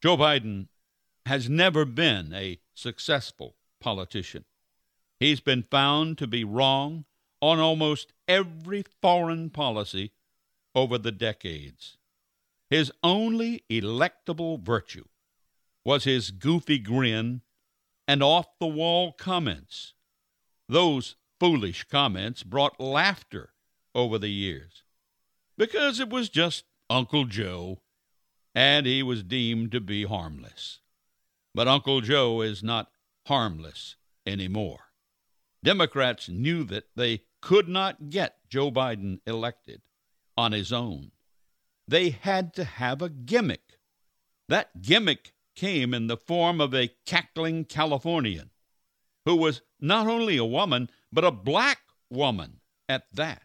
Joe Biden has never been a successful politician. He's been found to be wrong on almost every foreign policy over the decades. His only electable virtue was his goofy grin and off-the-wall comments. Those foolish comments brought laughter over the years because it was just Uncle Joe, and he was deemed to be harmless. But Uncle Joe is not harmless anymore. Democrats knew that they could not get Joe Biden elected on his own. They had to have a gimmick. That gimmick came in the form of a cackling Californian who was not only a woman, but a black woman at that.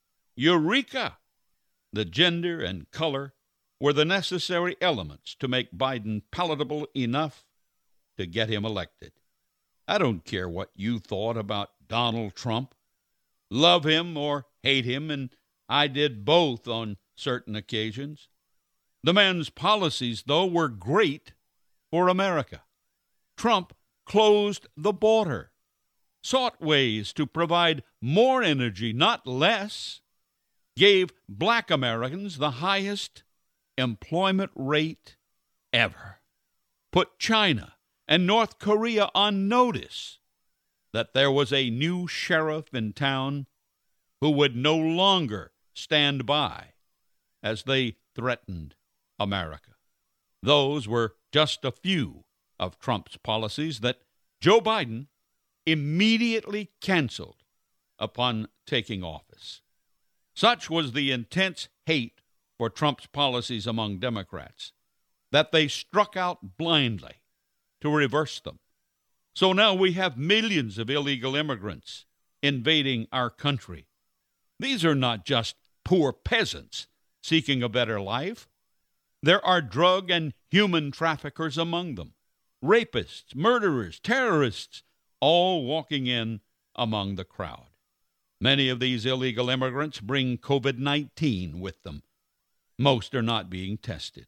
Eureka! The gender and color were the necessary elements to make Biden palatable enough to get him elected. I don't care what you thought about Donald Trump. Love him or hate him, and I did both on certain occasions. The man's policies, though, were great for America. Trump closed the border, sought ways to provide more energy, not less, gave black Americans the highest employment rate ever, put China and North Korea on notice that there was a new sheriff in town who would no longer stand by as they threatened America. Those were just a few of Trump's policies that Joe Biden immediately canceled upon taking office. Such was the intense hate for Trump's policies among Democrats that they struck out blindly to reverse them. So now we have millions of illegal immigrants invading our country. These are not just poor peasants seeking a better life. There are drug and human traffickers among them, rapists, murderers, terrorists, all walking in among the crowd. Many of these illegal immigrants bring COVID-19 with them. Most are not being tested.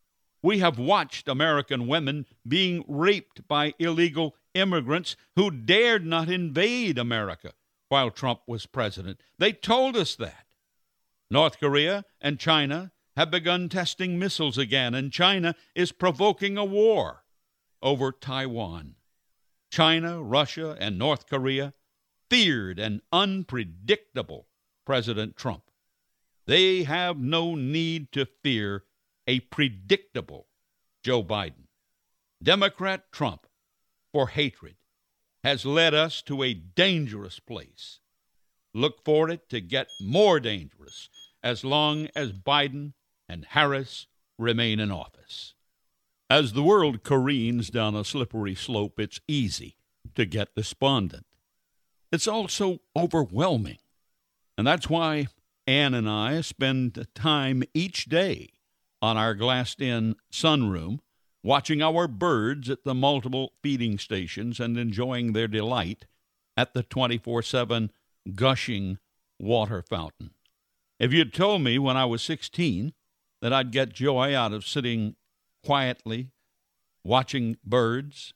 We have watched American women being raped by illegal immigrants who dared not invade America while Trump was president. They told us that. North Korea and China have begun testing missiles again, and China is provoking a war over Taiwan. China, Russia, and North Korea feared an unpredictable President Trump. They have no need to fear a predictable Joe Biden. Democrat Trump, for hatred, has led us to a dangerous place. Look for it to get more dangerous as long as Biden and Harris remain in office. As the world careens down a slippery slope, it's easy to get despondent. It's also overwhelming. And that's why Ann and I spend time each day on our glassed-in sunroom, watching our birds at the multiple feeding stations and enjoying their delight at the 24/7 gushing water fountain. If you'd told me when I was 16 that I'd get joy out of sitting quietly watching birds,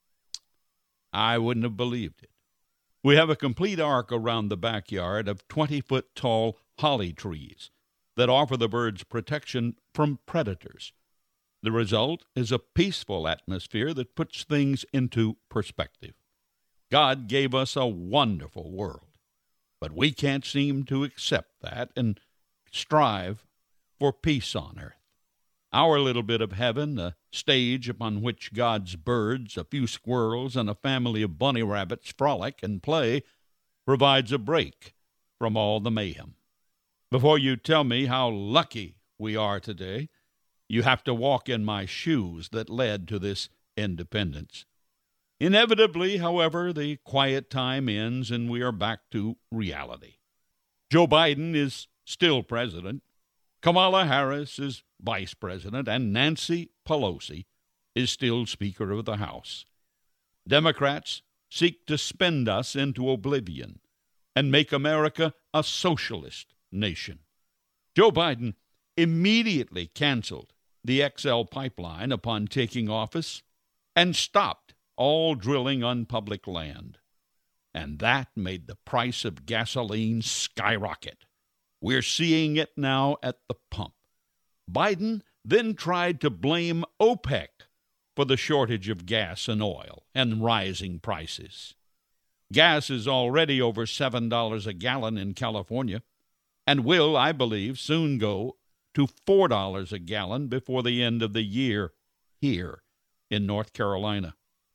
I wouldn't have believed it. We have a complete arc around the backyard of 20-foot-tall holly trees that offer the birds protection from predators. The result is a peaceful atmosphere that puts things into perspective. God gave us a wonderful world, but we can't seem to accept that and strive for peace on earth. Our little bit of heaven, a stage upon which God's birds, a few squirrels, and a family of bunny rabbits frolic and play, provides a break from all the mayhem. Before you tell me how lucky we are today, you have to walk in my shoes that led to this independence. Inevitably, however, the quiet time ends and we are back to reality. Joe Biden is still president. Kamala Harris is vice president, and Nancy Pelosi is still Speaker of the House. Democrats seek to spend us into oblivion and make America a socialist nation. Joe Biden immediately canceled the XL pipeline upon taking office and stopped all drilling on public land. And that made the price of gasoline skyrocket. We're seeing it now at the pump. Biden then tried to blame OPEC for the shortage of gas and oil and rising prices. Gas is already over $7 a gallon in California and will, I believe, soon go to $4 a gallon before the end of the year here in North Carolina.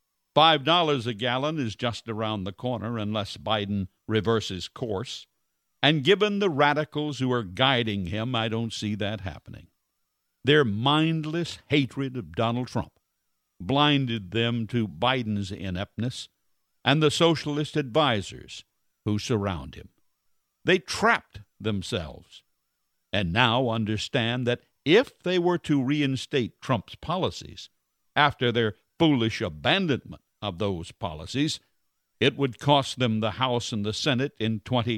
$5 a gallon is just around the corner unless Biden reverses course. And given the radicals who are guiding him, I don't see that happening. Their mindless hatred of Donald Trump blinded them to Biden's ineptness and the socialist advisors who surround him. They trapped themselves and now understand that if they were to reinstate Trump's policies after their foolish abandonment of those policies, it would cost them the House and the Senate in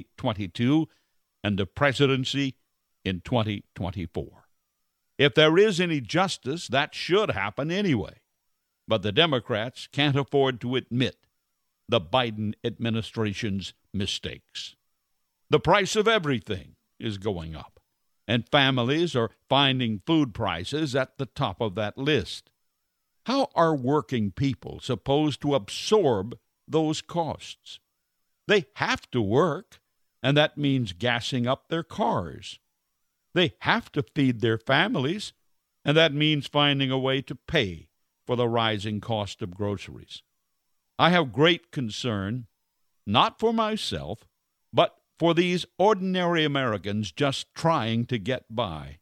2022 and the presidency in 2024. If there is any justice, that should happen anyway. But the Democrats can't afford to admit the Biden administration's mistakes. The price of everything is going up, and families are finding food prices at the top of that list. How are working people supposed to absorb those costs? They have to work, and that means gassing up their cars. They have to feed their families, and that means finding a way to pay for the rising cost of groceries. I have great concern, not for myself, but for these ordinary Americans just trying to get by.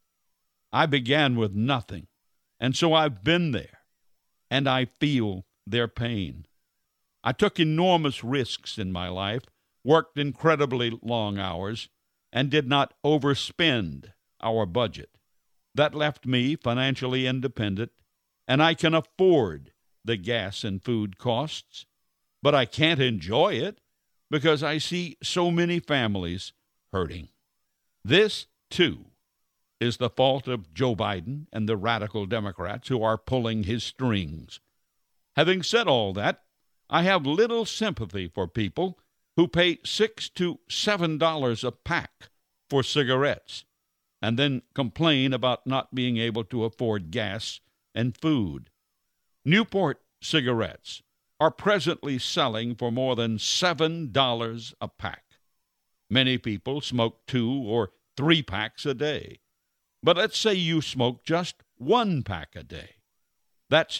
I began with nothing, and so I've been there, and I feel their pain. I took enormous risks in my life, worked incredibly long hours, and did not overspend our budget. That left me financially independent, and I can afford the gas and food costs, but I can't enjoy it because I see so many families hurting. This, too, is the fault of Joe Biden and the radical Democrats who are pulling his strings. Having said all that, I have little sympathy for people who pay $6 to $7 a pack for cigarettes and then complain about not being able to afford gas and food. Newport cigarettes are presently selling for more than $7 a pack. Many people smoke 2 or 3 packs a day. But let's say you smoke just 1 pack a day. That's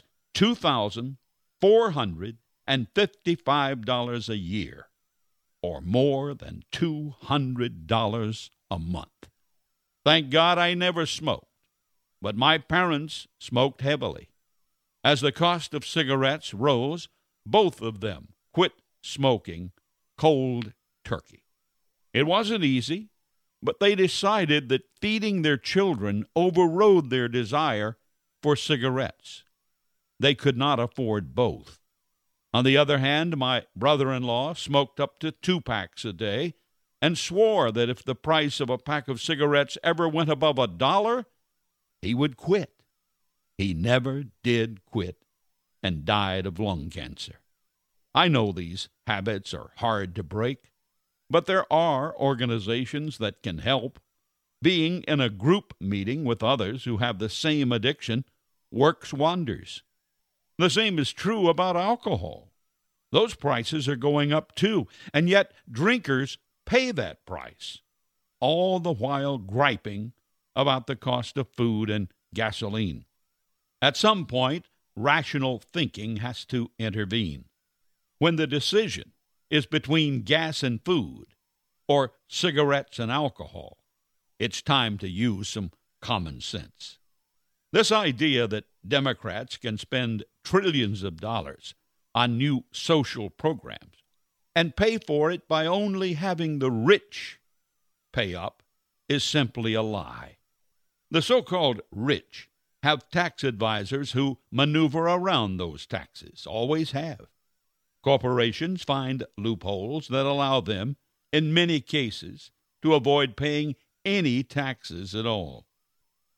$2,455 a year, or more than $200 a month. Thank God I never smoked, but my parents smoked heavily. As the cost of cigarettes rose, both of them quit smoking cold turkey. It wasn't easy, but they decided that feeding their children overrode their desire for cigarettes. They could not afford both. On the other hand, my brother-in-law smoked up to 2 packs a day and swore that if the price of a pack of cigarettes ever went above $1, he would quit. He never did quit and died of lung cancer. I know these habits are hard to break, but there are organizations that can help. Being in a group meeting with others who have the same addiction works wonders. The same is true about alcohol. Those prices are going up too, and yet drinkers pay that price, all the while griping about the cost of food and gasoline. At some point, rational thinking has to intervene. When the decision is between gas and food or cigarettes and alcohol, it's time to use some common sense. This idea that Democrats can spend trillions of dollars on new social programs and pay for it by only having the rich pay up is simply a lie. The so-called rich have tax advisors who maneuver around those taxes, always have. Corporations find loopholes that allow them, in many cases, to avoid paying any taxes at all.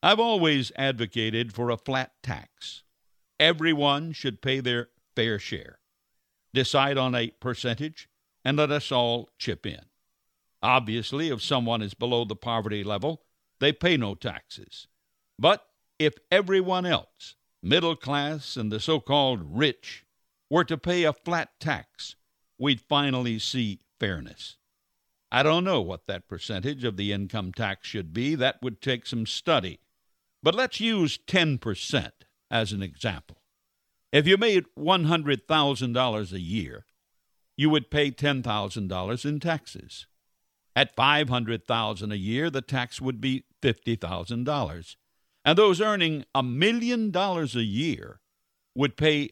I've always advocated for a flat tax. Everyone should pay their fair share. Decide on a percentage and let us all chip in. Obviously, if someone is below the poverty level, they pay no taxes. But if everyone else, middle class and the so-called rich, were to pay a flat tax, we'd finally see fairness. I don't know what that percentage of the income tax should be. That would take some study. But let's use 10% as an example. If you made $100,000 a year, you would pay $10,000 in taxes. At $500,000 a year, the tax would be $50,000. And those earning $1 million a year would pay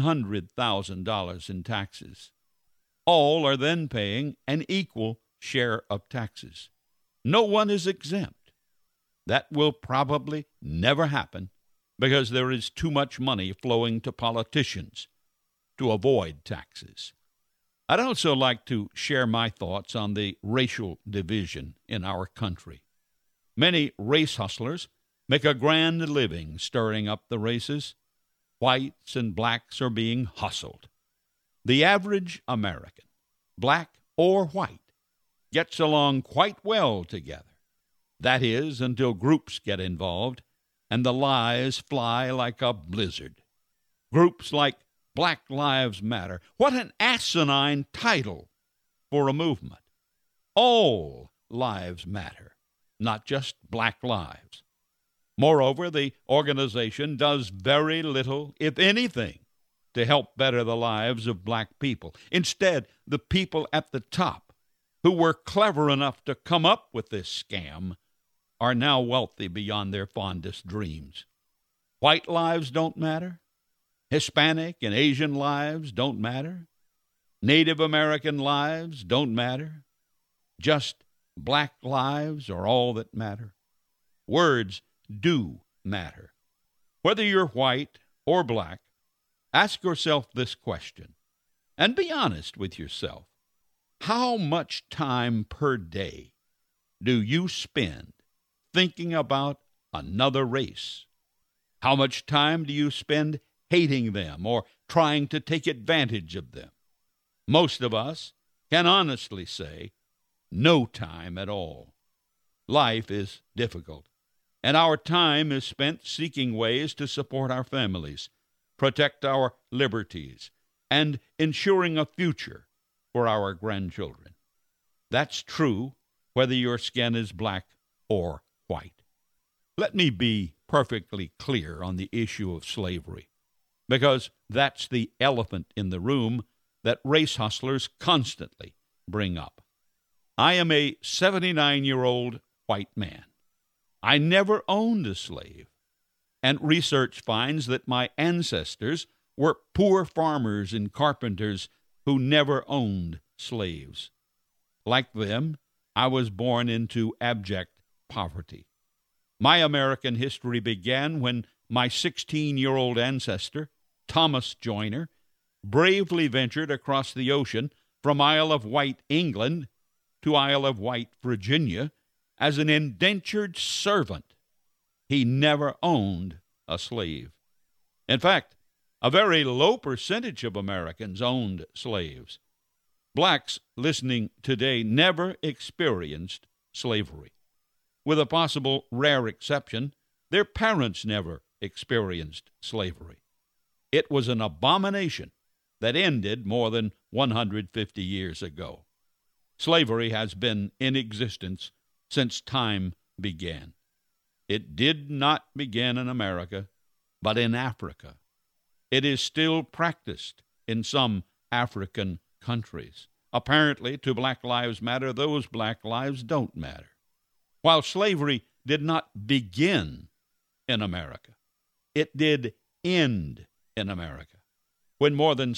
$100,000 in taxes. All are then paying an equal share of taxes. No one is exempt. That will probably never happen because there is too much money flowing to politicians to avoid taxes. I'd also like to share my thoughts on the racial division in our country. Many race hustlers make a grand living stirring up the races. Whites and blacks are being hustled. The average American, black or white, gets along quite well together. That is, until groups get involved and the lies fly like a blizzard. Groups like Black Lives Matter. What an asinine title for a movement. All lives matter, not just black lives. Moreover, the organization does very little, if anything, to help better the lives of black people. Instead, the people at the top, who were clever enough to come up with this scam, are now wealthy beyond their fondest dreams. White lives don't matter. Hispanic and Asian lives don't matter. Native American lives don't matter. Just black lives are all that matter. Words do matter. Whether you're white or black, ask yourself this question, and be honest with yourself. How much time per day do you spend thinking about another race? How much time do you spend hating them or trying to take advantage of them? Most of us can honestly say no time at all. Life is difficult, and our time is spent seeking ways to support our families, protect our liberties, and ensuring a future for our grandchildren. That's true whether your skin is black or white. Let me be perfectly clear on the issue of slavery, because that's the elephant in the room that race hustlers constantly bring up. I am a 79-year-old white man. I never owned a slave, and research finds that my ancestors were poor farmers and carpenters who never owned slaves. Like them, I was born into abject poverty. My American history began when my 16-year-old ancestor, Thomas Joyner, bravely ventured across the ocean from Isle of Wight, England, to Isle of Wight, Virginia, as an indentured servant. He never owned a slave. In fact, a very low percentage of Americans owned slaves. Blacks listening today never experienced slavery. With a possible rare exception, their parents never experienced slavery. It was an abomination that ended more than 150 years ago. Slavery has been in existence since time began. It did not begin in America, but in Africa. It is still practiced in some African countries. Apparently, to Black Lives Matter, those black lives don't matter. While slavery did not begin in America, it did end in America, when more than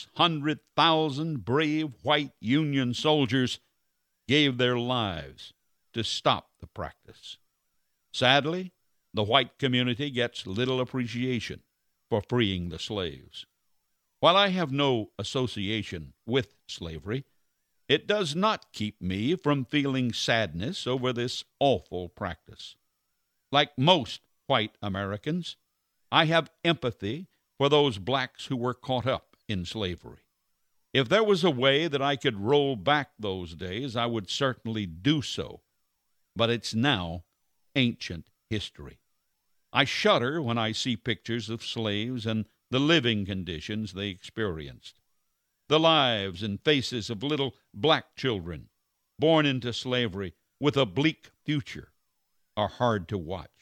600,000 brave white Union soldiers gave their lives to stop the practice. Sadly, the white community gets little appreciation for freeing the slaves. While I have no association with slavery, it does not keep me from feeling sadness over this awful practice. Like most white Americans, I have empathy for those blacks who were caught up in slavery. If there was a way that I could roll back those days, I would certainly do so. But it's now ancient history. I shudder when I see pictures of slaves and the living conditions they experienced. The lives and faces of little black children born into slavery with a bleak future are hard to watch.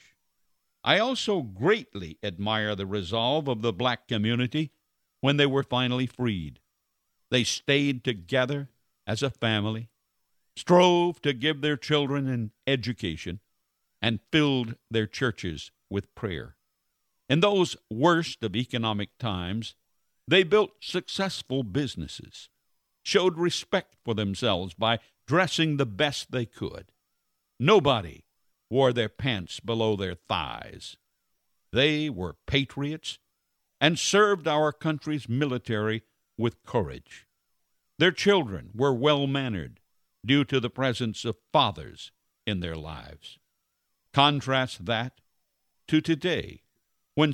I also greatly admire the resolve of the black community when they were finally freed. They stayed together as a family, strove to give their children an education, and filled their churches with prayer. In those worst of economic times, they built successful businesses, showed respect for themselves by dressing the best they could. Nobody wore their pants below their thighs. They were patriots and served our country's military with courage. Their children were well-mannered due to the presence of fathers in their lives. Contrast that to today, when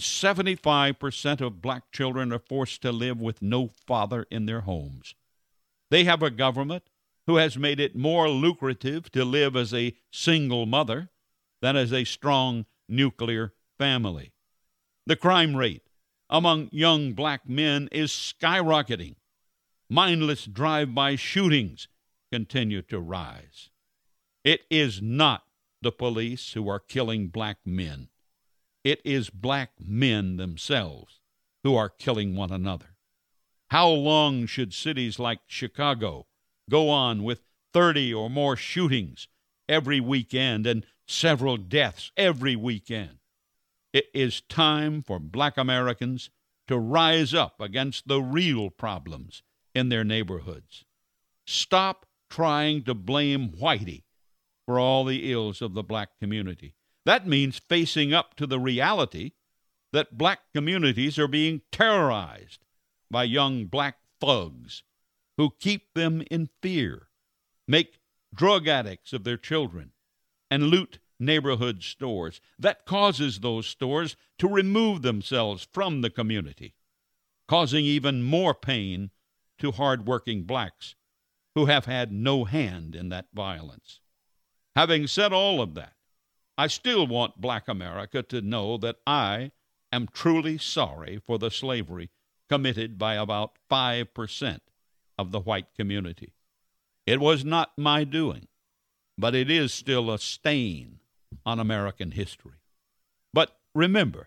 75% of black children are forced to live with no father in their homes. They have a government who has made it more lucrative to live as a single mother than as a strong nuclear family. The crime rate among young black men is skyrocketing. Mindless drive-by shootings continue to rise. It is not the police who are killing black men. It is black men themselves who are killing one another. How long should cities like Chicago go on with 30 or more shootings every weekend and several deaths every weekend? It is time for black Americans to rise up against the real problems in their neighborhoods. Stop trying to blame Whitey for all the ills of the black community. That means facing up to the reality that black communities are being terrorized by young black thugs who keep them in fear, make drug addicts of their children, and loot neighborhood stores. That causes those stores to remove themselves from the community, causing even more pain to hard-working blacks who have had no hand in that violence. Having said all of that, I still want black America to know that I am truly sorry for the slavery committed by about 5% of the white community. It was not my doing, but it is still a stain on American history. But remember,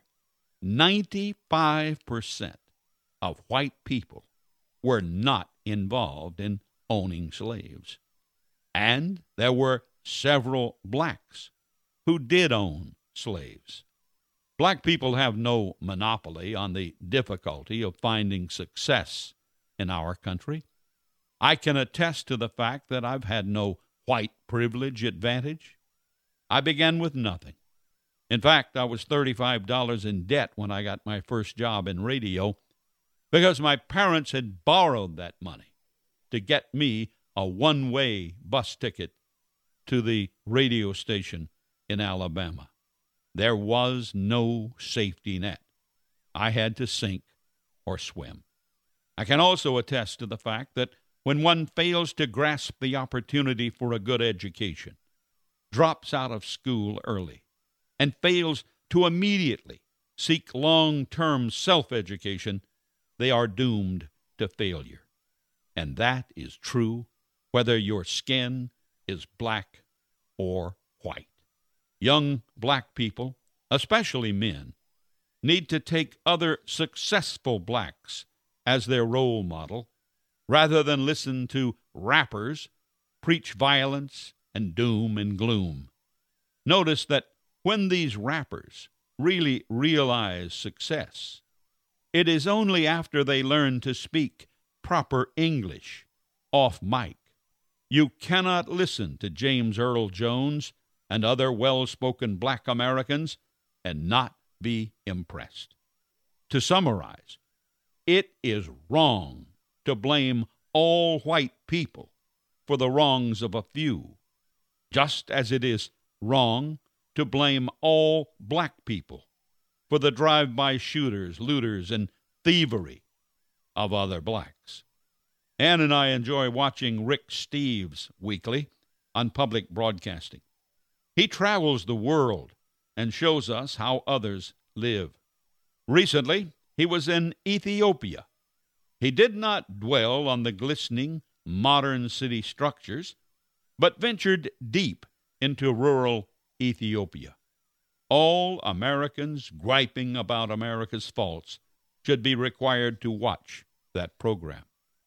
95% of white people were not involved in owning slaves. And there were several blacks who did own slaves. Black people have no monopoly on the difficulty of finding success in our country. I can attest to the fact that I've had no white privilege advantage. I began with nothing. In fact, I was $35 in debt when I got my first job in radio because my parents had borrowed that money to get me a one-way bus ticket to the radio station in Alabama. There was no safety net. I had to sink or swim. I can also attest to the fact that when one fails to grasp the opportunity for a good education, drops out of school early, and fails to immediately seek long-term self-education, they are doomed to failure. And that is true whether your skin is black or white. Young black people, especially men, need to take other successful blacks as their role model rather than listen to rappers preach violence and doom and gloom. Notice that when these rappers really realize success, it is only after they learn to speak proper English off mic. You cannot listen to James Earl Jones and other well-spoken black Americans and not be impressed. To summarize, it is wrong to blame all white people for the wrongs of a few, just as it is wrong to blame all black people for the drive-by shooters, looters, and thievery of other blacks. Ann and I enjoy watching Rick Steves weekly on public broadcasting. He travels the world and shows us how others live. Recently, he was in Ethiopia. He did not dwell on the glistening, modern city structures, but ventured deep into rural Ethiopia. All Americans griping about America's faults should be required to watch that program.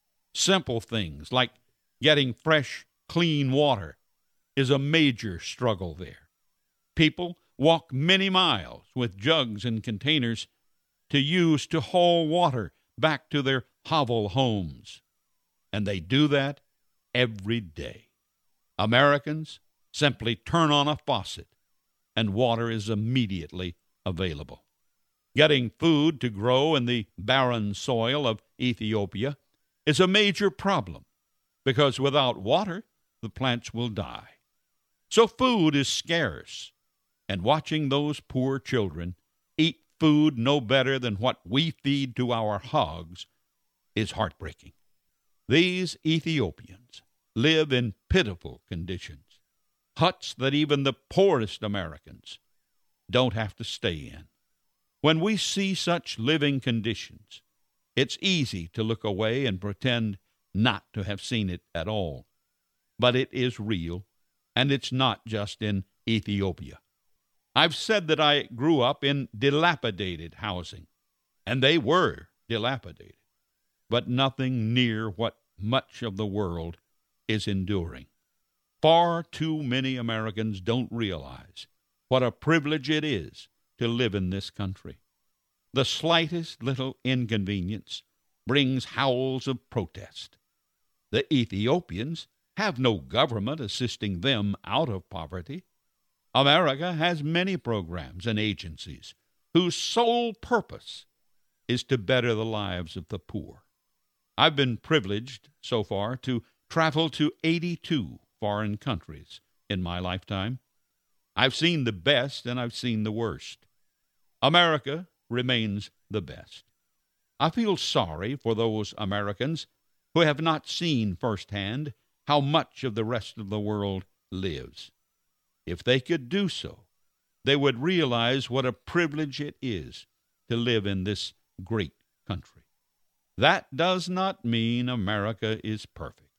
Simple things like getting fresh, clean water is a major struggle there. People walk many miles with jugs and containers to use to haul water back to their hovel homes. And they do that every day. Americans simply turn on a faucet and water is immediately available. Getting food to grow in the barren soil of Ethiopia is a major problem because without water, the plants will die. So food is scarce, and watching those poor children eat food no better than what we feed to our hogs is heartbreaking. These Ethiopians live in pitiful conditions, huts that even the poorest Americans don't have to stay in. When we see such living conditions, it's easy to look away and pretend not to have seen it at all. But it is real, and it's not just in Ethiopia. I've said that I grew up in dilapidated housing, and they were dilapidated, but nothing near what much of the world is enduring. Far too many Americans don't realize what a privilege it is to live in this country. The slightest little inconvenience brings howls of protest. The Ethiopians have no government assisting them out of poverty. America has many programs and agencies whose sole purpose is to better the lives of the poor. I've been privileged so far to travel to 82 foreign countries in my lifetime. I've seen the best and I've seen the worst. America remains the best. I feel sorry for those Americans who have not seen firsthand how much of the rest of the world lives. If they could do so, they would realize what a privilege it is to live in this great country. That does not mean America is perfect.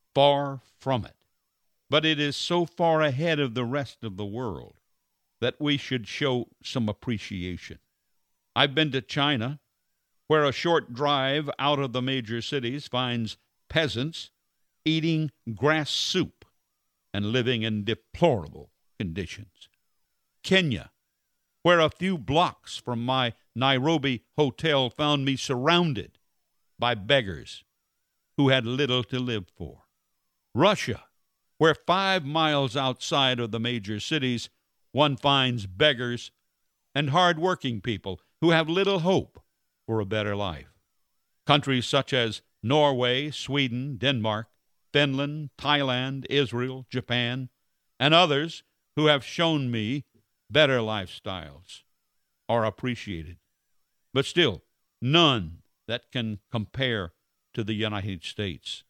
Far from it. But it is so far ahead of the rest of the world that we should show some appreciation. I've been to China, where a short drive out of the major cities finds peasants eating grass soup and living in deplorable conditions. Kenya, where a few blocks from my Nairobi hotel found me surrounded by beggars who had little to live for. Russia, where 5 miles outside of the major cities, one finds beggars and hard-working people who have little hope for a better life. Countries such as Norway, Sweden, Denmark, Finland, Thailand, Israel, Japan, and others who have shown me better lifestyles are appreciated. But still, none that can compare to the United States.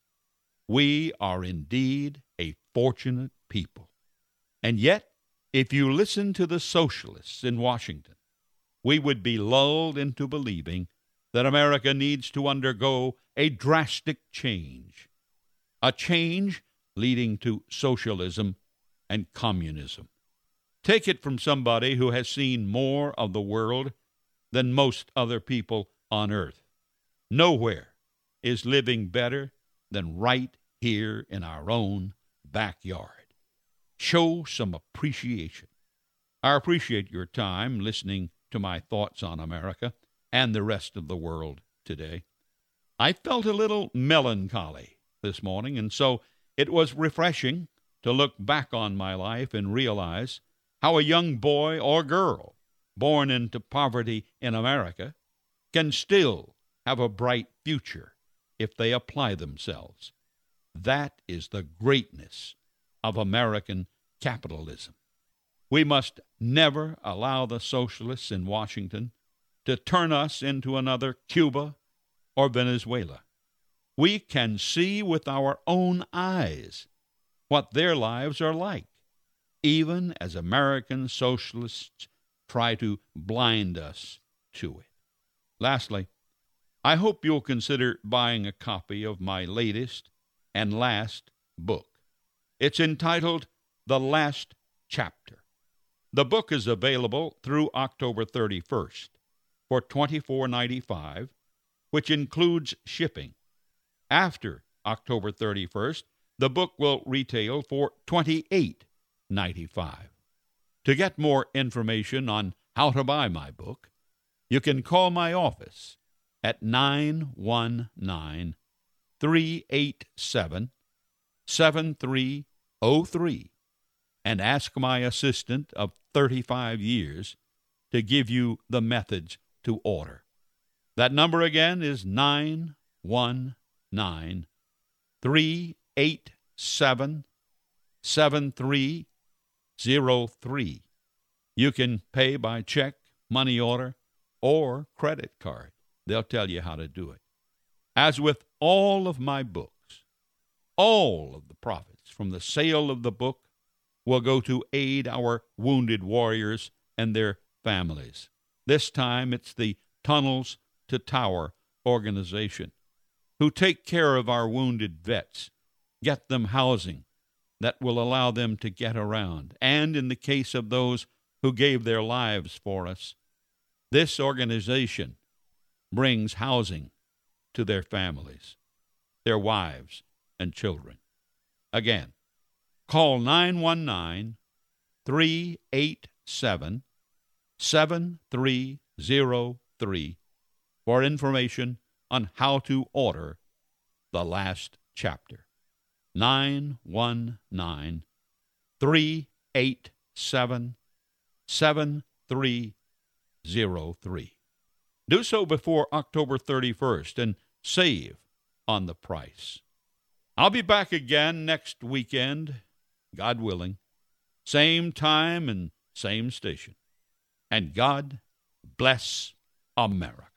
We are indeed a fortunate people. And yet, if you listen to the socialists in Washington, we would be lulled into believing that America needs to undergo a drastic change, a change leading to socialism and communism. Take it from somebody who has seen more of the world than most other people on earth. Nowhere is living better than right here in our own backyard. Show some appreciation. I appreciate your time listening to my thoughts on America and the rest of the world today. I felt a little melancholy this morning, and so it was refreshing to look back on my life and realize how a young boy or girl born into poverty in America can still have a bright future if they apply themselves. That is the greatness of American capitalism. We must never allow the socialists in Washington to turn us into another Cuba or Venezuela. We can see with our own eyes what their lives are like, even as American socialists try to blind us to it. Lastly, I hope you'll consider buying a copy of my latest and last book. It's entitled The Last Chapter. The book is available through October 31st for $24.95, which includes shipping. After October 31st, the book will retail for $28.95. To get more information on how to buy my book, you can call my office at 919-387-7303 and ask my assistant of 35 years to give you the methods to order. That number again is 919-387-7303. You can pay by check, money order, or credit card. They'll tell you how to do it. As with all of my books, all of the profits from the sale of the book will go to aid our wounded warriors and their families. This time it's the Tunnels to Tower organization, who take care of our wounded vets, get them housing that will allow them to get around, and in the case of those who gave their lives for us, this organization brings housing to their families, their wives and children. Again, call 919-387-7303 for information on how to order The Last Chapter. 919-387-7303. Do so before October 31st and save on the price. I'll be back again next weekend, God willing, same time and same station. And God bless America.